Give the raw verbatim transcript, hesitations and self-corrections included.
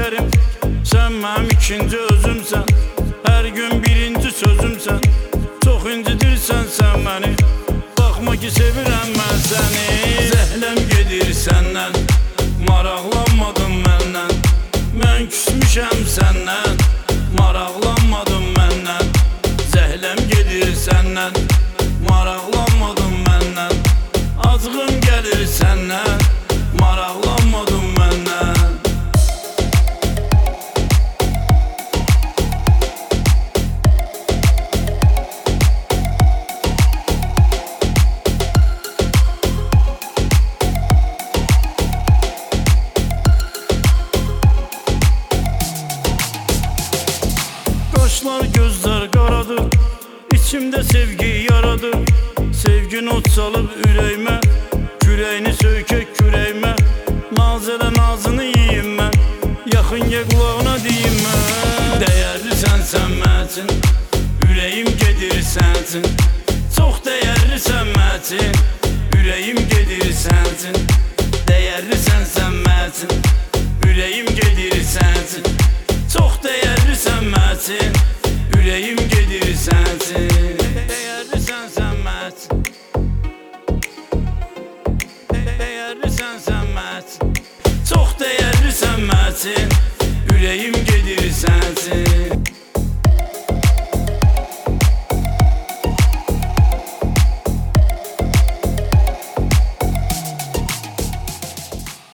çekerim. Sen mənim ikinci özümsən, her gün birinci sözümsən. Çok incidirsən sen beni, bakma ki sevirəm mən səni. Zəhləm gedir səndən, maraqlanmadın məndən. Mən küsmüşəm səndən, maraqlanmadın məndən. Zəhləm gedir səndən, maraqlanmadın məndən. Azğın gəlir səndən, maraqlanmadın məndən. Kaşlar gözler qaradır, içimdə sevgi yaradır. Sevgin ot salıb ürəyimə, kürəyini söykək kürəyimə. Naz elə nazını yiyim mən, yaxın ye qulağına deyim mən. Dəyərlisən sən mətin, ürəyim gedir sənsin. Çox dəyərlisən mətin, ürəyim gedir sənsin. Dəyərlisən sən mətin, ürəyim gedir sənsin. Çox dəyərlisən mətin, ürəyim gedir sənsin. Dəyərlisən sən mətin, dəyərlisən sən mətin. Çox dəyərlisən mətin, ürəyim gedir sənsin.